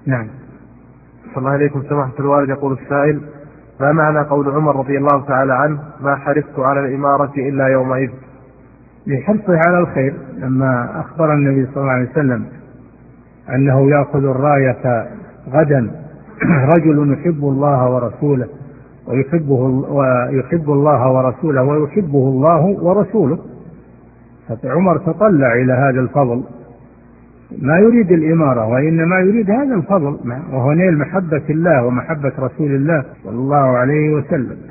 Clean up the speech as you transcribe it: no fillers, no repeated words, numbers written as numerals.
نعم. صلى الله عليكم سماحة الوالد. يقول السائل: ما معنى قول عمر رضي الله تعالى عنه: ما حرصت على الإمارة إلا يومئذ؟ لحرصه على الخير، لما أخبر النبي صلى الله عليه وسلم أنه يأخذ الراية غدا رجل يحب الله ورسوله ويحب الله ورسوله ويحبه الله ورسوله. فعمر تطلع إلى هذا الفضل، ما يريد الإمارة وإنما يريد هذا الفضل، وهو نيل محبة الله ومحبة رسول الله صلى الله عليه وسلم.